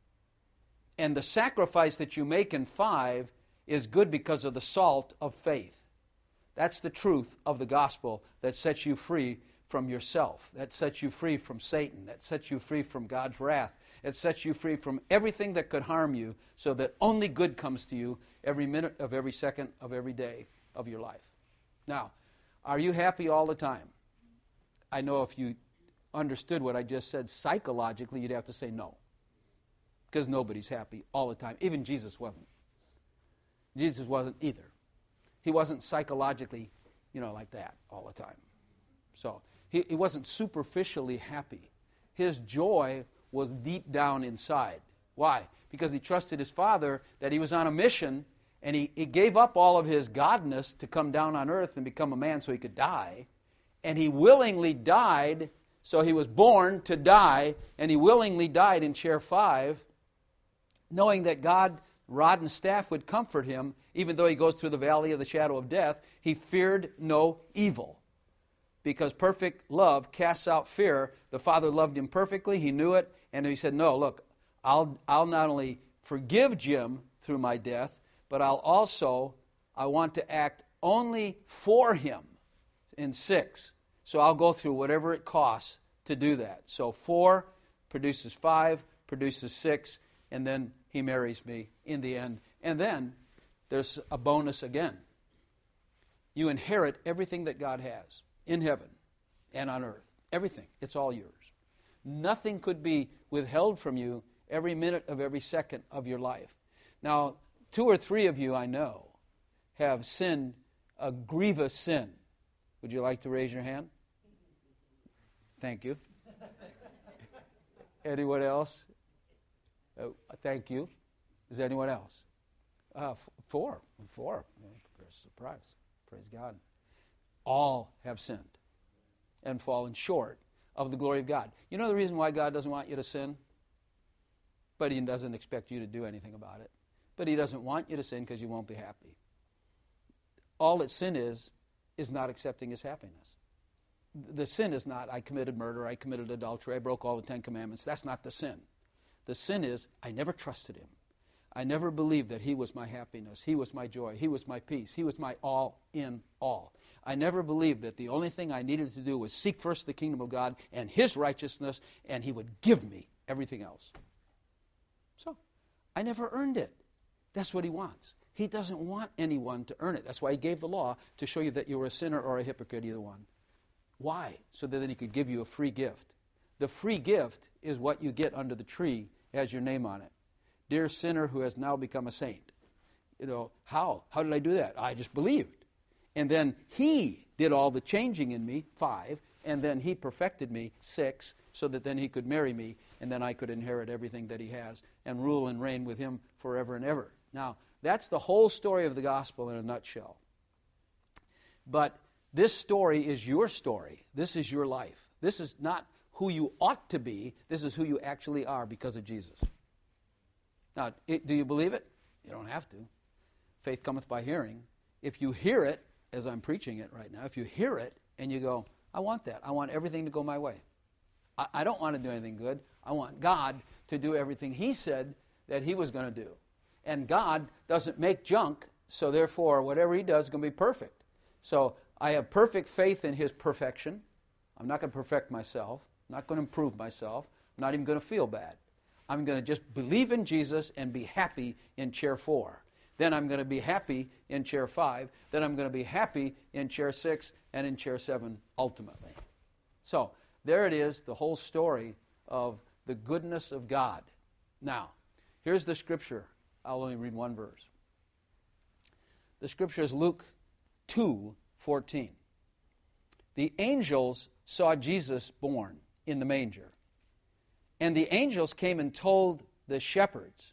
S1: And the sacrifice that you make in five is good because of the salt of faith. That's the truth of the gospel that sets you free from yourself, that sets you free from Satan, that sets you free from God's wrath. It sets you free from everything that could harm you so that only good comes to you every minute of every second of every day of your life. Now, are you happy all the time? I know if you understood what I just said psychologically, you'd have to say no. Because nobody's happy all the time. Even Jesus wasn't. Jesus wasn't either. He wasn't psychologically, you know, like that all the time. So, he, he wasn't superficially happy. His joy was deep down inside. Why? Because he trusted his Father that he was on a mission, and he, he gave up all of his godness to come down on earth and become a man so he could die. And he willingly died, so he was born to die, and he willingly died in chair five, knowing that God, rod and staff, would comfort him, even though he goes through the valley of the shadow of death. He feared no evil. Because perfect love casts out fear. The Father loved him perfectly. He knew it. And he said, no, look, I'll, I'll not only forgive Jim through my death, but I'll also, I want to act only for him in six. So I'll go through whatever it costs to do that. So four produces five, produces six, and then he marries me in the end. And then there's a bonus again. You inherit everything that God has in heaven and on earth. Everything. It's all yours. Nothing could be withheld from you every minute of every second of your life. Now, two or three of you I know have sinned a grievous sin. Would you like to raise your hand? Thank you. Anyone else? Uh, thank you. Is there anyone else? Uh, f- four. Four. Surprise. Praise God. All have sinned and fallen short of the glory of God. You know the reason why God doesn't want you to sin? But He doesn't expect you to do anything about it. But He doesn't want you to sin because you won't be happy. All that sin is, is not accepting His happiness. The sin is not, I committed murder, I committed adultery, I broke all the Ten Commandments. That's not the sin. The sin is, I never trusted him. I never believed that he was my happiness, he was my joy, he was my peace, he was my all in all. I never believed that the only thing I needed to do was seek first the kingdom of God and his righteousness, and he would give me everything else. So, I never earned it. That's what he wants. He doesn't want anyone to earn it. That's why he gave the law, to show you that you were a sinner or a hypocrite, either one. Why? So that then he could give you a free gift. The free gift is what you get under the tree, has your name on it. Dear sinner who has now become a saint. You know, how? How did I do that? I just believed. And then he did all the changing in me, five, and then he perfected me, six, so that then he could marry me, and then I could inherit everything that he has and rule and reign with him forever and ever. Now, that's the whole story of the gospel in a nutshell. But this story is your story. This is your life. This is not who you ought to be. This is who you actually are because of Jesus. Now, it, do you believe it? You don't have to. Faith cometh by hearing. If you hear it, as I'm preaching it right now, if you hear it and you go, I want that. I want everything to go my way. I, I don't want to do anything good. I want God to do everything he said that he was going to do. And God doesn't make junk, so therefore whatever he does is going to be perfect. So I have perfect faith in his perfection. I'm not going to perfect myself. I'm not going to improve myself. I'm not even going to feel bad. I'm going to just believe in Jesus and be happy in chair four. Then I'm going to be happy in chair five. Then I'm going to be happy in chair six and in chair seven ultimately. So there it is, the whole story of the goodness of God. Now, here's the scripture. I'll only read one verse. The scripture is Luke two fourteen. The angels saw Jesus born in the manger. And the angels came and told the shepherds,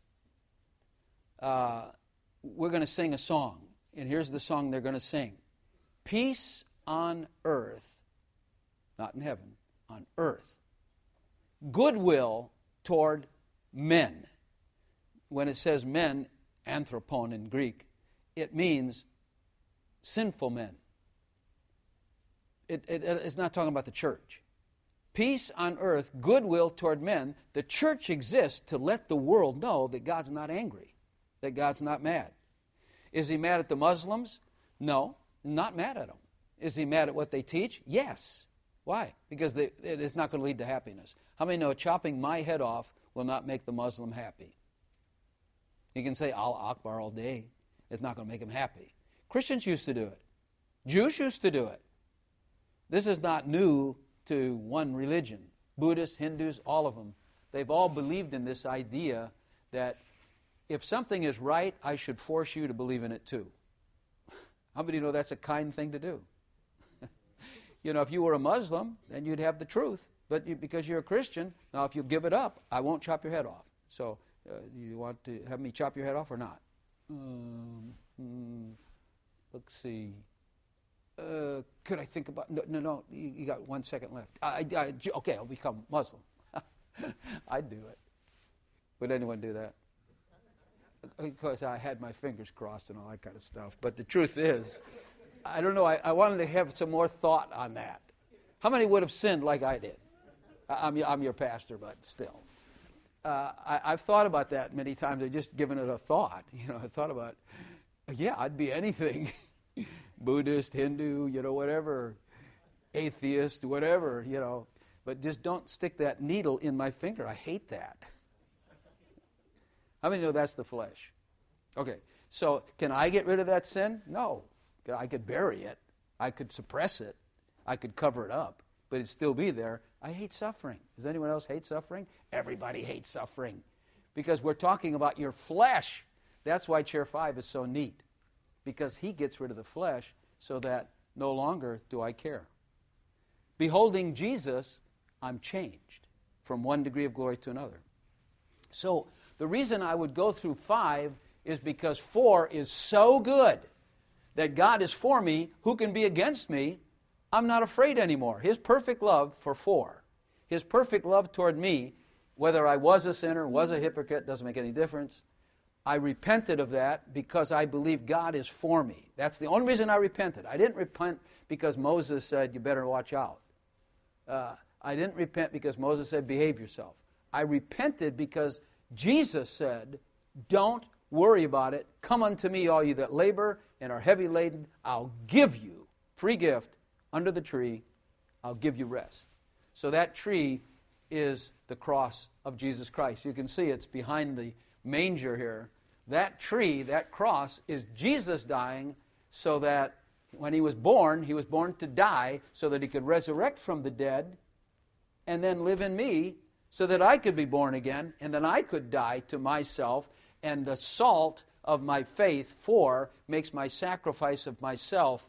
S1: uh, we're going to sing a song. And here's the song they're going to sing. Peace on earth, not in heaven, on earth. Goodwill toward men. When it says men, anthropon in Greek, it means sinful men. It, it, it's not talking about the church. Peace on earth, goodwill toward men. The church exists to let the world know that God's not angry, that God's not mad. Is he mad at the Muslims? No, not mad at them. Is he mad at what they teach? Yes. Why? Because they, it's not going to lead to happiness. How many know chopping my head off will not make the Muslim happy? You can say Allah Akbar all day. It's not going to make him happy. Christians used to do it. Jews used to do it. This is not new to one religion. Buddhists, Hindus, all of them. They've all believed in this idea that if something is right, I should force you to believe in it too. How many know that's a kind thing to do? You know, if you were a Muslim, then you'd have the truth. But you, because you're a Christian, now if you give it up, I won't chop your head off. So, uh, you want to have me chop your head off or not? Um, hmm, let's see. Uh, could I think about... No, no, no, you, you got one second left. I, I, okay, I'll become Muslim. I'd do it. Would anyone do that? Of course, I had my fingers crossed and all that kind of stuff. But the truth is, I don't know, I, I wanted to have some more thought on that. How many would have sinned like I did? I'm, I'm your pastor, but still. Uh, I, I've thought about that many times. I've just given it a thought. You know, I thought about, yeah, I'd be anything. Buddhist, Hindu, you know, whatever. Atheist, whatever, you know. But just don't stick that needle in my finger. I hate that. How many know that's the flesh? Okay, so can I get rid of that sin? No. I could bury it. I could suppress it. I could cover it up. But it'd still be there. I hate suffering. Does anyone else hate suffering? Everybody hates suffering. Because we're talking about your flesh. That's why chair five is so neat. Because he gets rid of the flesh so that no longer do I care. Beholding Jesus, I'm changed from one degree of glory to another. So the reason I would go through five is because four is so good that God is for me. Who can be against me? I'm not afraid anymore. His perfect love for four, his perfect love toward me, whether I was a sinner, was a hypocrite, doesn't make any difference. I repented of that because I believe God is for me. That's the only reason I repented. I didn't repent because Moses said, you better watch out. Uh, I didn't repent because Moses said, behave yourself. I repented because Jesus said, don't worry about it. Come unto me, all you that labor and are heavy laden. I'll give you, free gift, under the tree. I'll give you rest. So that tree is the cross of Jesus Christ. You can see it's behind the manger here. That tree, that cross, is Jesus dying so that when he was born, he was born to die so that he could resurrect from the dead and then live in me so that I could be born again and then I could die to myself. And the salt of my faith, four, makes my sacrifice of myself,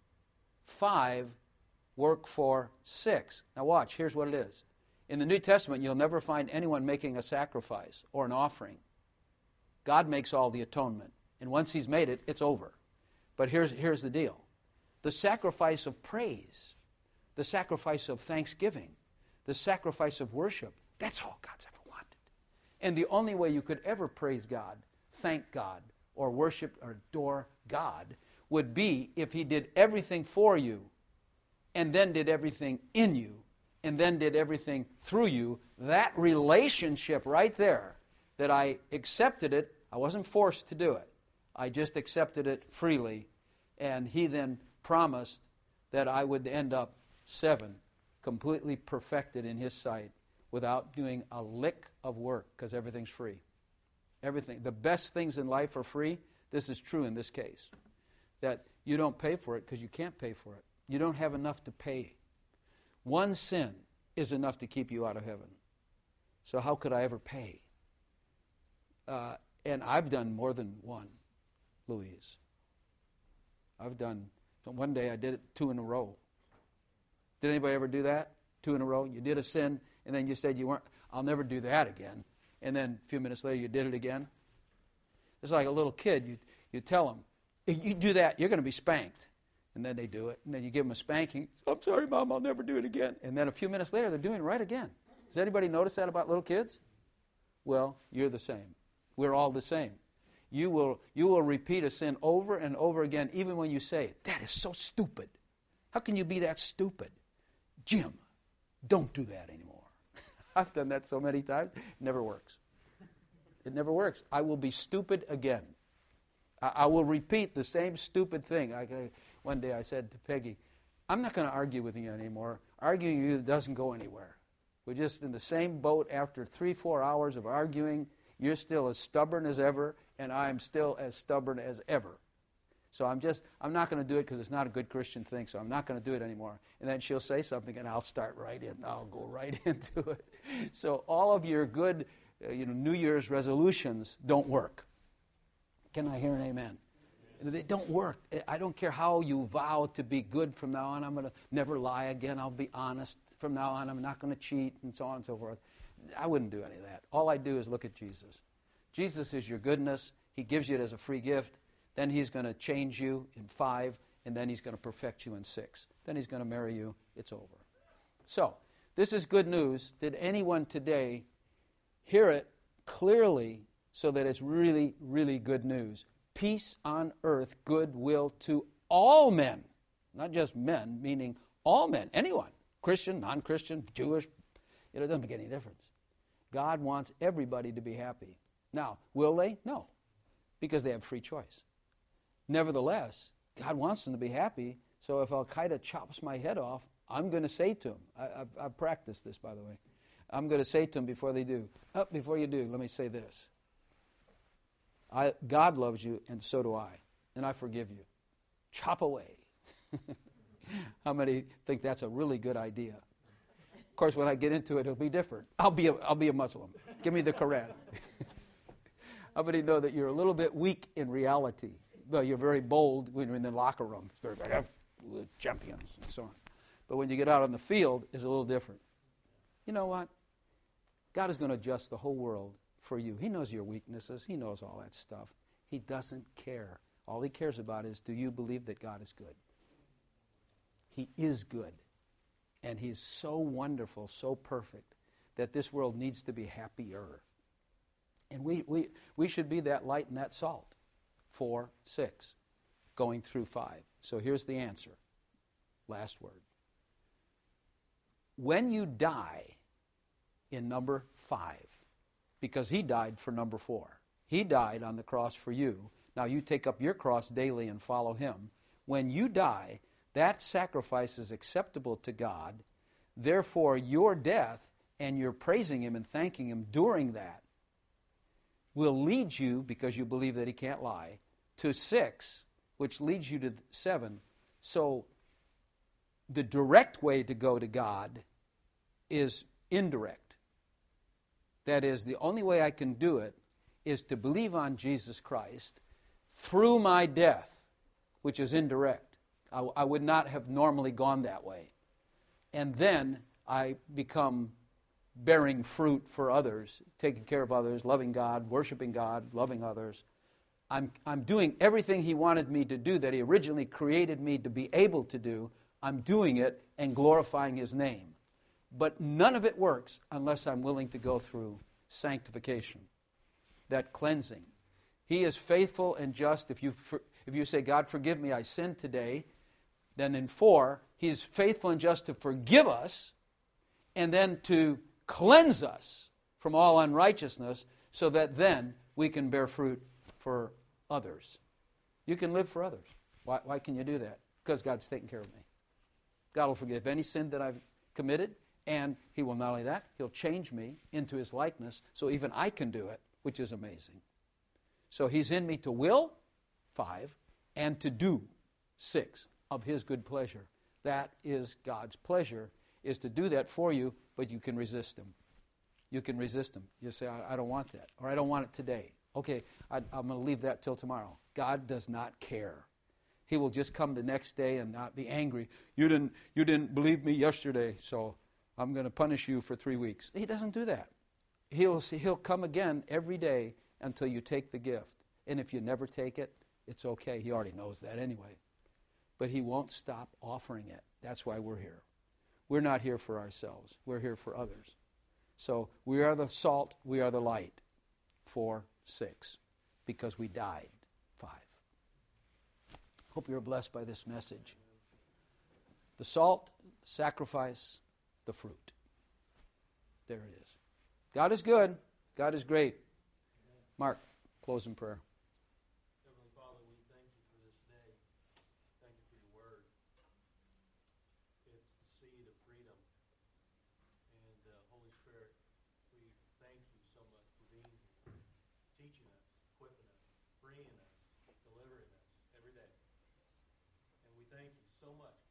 S1: five, work for six. Now watch, here's what it is. In the New Testament, you'll never find anyone making a sacrifice or an offering. God makes all the atonement. And once he's made it, it's over. But here's, here's the deal. The sacrifice of praise, the sacrifice of thanksgiving, the sacrifice of worship, that's all God's ever wanted. And the only way you could ever praise God, thank God, or worship or adore God would be if he did everything for you and then did everything in you and then did everything through you. That relationship right there, that I accepted it, I wasn't forced to do it. I just accepted it freely. And he then promised that I would end up seven, completely perfected in his sight without doing a lick of work because everything's free. Everything. The best things in life are free. This is true in this case. That you don't pay for it because you can't pay for it. You don't have enough to pay. One sin is enough to keep you out of heaven. So how could I ever pay? Uh, and I've done more than one, Louise. I've done, so one day I did it two in a row. Did anybody ever do that? Two in a row? You did a sin, and then you said you weren't, I'll never do that again. And then a few minutes later you did it again. It's like a little kid. You, you tell them, if you do that, you're going to be spanked. And then they do it. And then you give them a spanking. I'm sorry, Mom, I'll never do it again. And then a few minutes later, they're doing it right again. Does anybody notice that about little kids? Well, you're the same. We're all the same. You will, you will repeat a sin over and over again, even when you say, that is so stupid. How can you be that stupid? Jim, don't do that anymore. I've done that so many times. It never works. It never works. I will be stupid again. I, I will repeat the same stupid thing. I, I, one day I said to Peggy, I'm not going to argue with you anymore. Arguing with you doesn't go anywhere. We're just in the same boat after three, four hours of arguing. You're still as stubborn as ever, and I'm still as stubborn as ever. So I'm just, I'm not going to do it because it's not a good Christian thing, so I'm not going to do it anymore. And then she'll say something, and I'll start right in. I'll go right into it. So all of your good, uh, you know, New Year's resolutions don't work. Can I hear an amen? They don't work. I don't care how you vow to be good from now on. I'm going to never lie again. I'll be honest from now on. I'm not going to cheat, and so on and so forth. I wouldn't do any of that. All I do is look at Jesus. Jesus is your goodness. He gives you it as a free gift. Then he's going to change you in five, and then he's going to perfect you in six. Then he's going to marry you. It's over. So, this is good news. Did anyone today hear it clearly so that it's really, really good news? Peace on earth, goodwill to all men. Not just men, meaning all men, anyone. Christian, non-Christian, Jewish. It doesn't make any difference. God wants everybody to be happy. Now, will they? No, because they have free choice. Nevertheless, God wants them to be happy, so if Al-Qaeda chops my head off, I'm going to say to them, I, I've, I've practiced this, by the way, I'm going to say to them before they do, oh, before you do, let me say this. I, God loves you, and so do I, and I forgive you. Chop away. How many think that's a really good idea? Of course, when I get into it, it'll be different. I'll be a, I'll be a Muslim. Give me the Quran. How many know that you're a little bit weak in reality? Well, you're very bold when you're in the locker room. It's very, very champions and so on. But when you get out on the field, it's a little different. You know what? God is going to adjust the whole world for you. He knows your weaknesses. He knows all that stuff. He doesn't care. All he cares about is, do you believe that God is good? He is good. And he's so wonderful, so perfect, that this world needs to be happier. And we, we, we should be that light and that salt. Four, six, going through five. So here's the answer. Last word. when you die in number five, because he died for number four. He died on the cross for you. Now you take up your cross daily and follow him. When you die, that sacrifice is acceptable to God. Therefore, your death and your praising him and thanking him during that will lead you, because you believe that he can't lie, to six, which leads you to seven. So the direct way to go to God is indirect. That is, the only way I can do it is to believe on Jesus Christ through my death, which is indirect. I, I would not have normally gone that way. And then I become bearing fruit for others, taking care of others, loving God, worshiping God, loving others. I'm, I'm doing everything he wanted me to do, that he originally created me to be able to do. I'm doing it and glorifying his name. But none of it works unless I'm willing to go through sanctification, that cleansing. He is faithful and just. If you, if you say, God, forgive me, I sinned today, then in four, he's faithful and just to forgive us and then to cleanse us from all unrighteousness, so that then we can bear fruit for others. You can live for others. Why, why can you do that? Because God's taking care of me. God will forgive any sin that I've committed, and he will not only that, he'll change me into his likeness, so even I can do it, which is amazing. So he's in me to will, five, and to do, six, of his good pleasure. That is God's pleasure, is to do that for you, but you can resist him. You can resist him. You say, I, I don't want that, or I don't want it today. Okay, I, I'm going to leave that till tomorrow. God does not care. He will just come the next day and not be angry. You didn't, you didn't believe me yesterday, so I'm going to punish you for three weeks. He doesn't do that. He'll, he'll come again every day until you take the gift. And if you never take it, it's okay. He already knows that anyway. But he won't stop offering it. That's why we're here. We're not here for ourselves. We're here for others. So we are the salt, we are the light. Four, six. Because we died. Five. Hope you're blessed by this message. The salt, the sacrifice, the fruit. There it is. God is good. God is great. Mark, close in prayer.
S2: Heavenly Father, we thank you for this day. Thank you for your word. It's the seed of freedom. And uh, Holy Spirit, we thank you so much for being here, teaching us, equipping us, freeing us, delivering us every day. And we thank you so much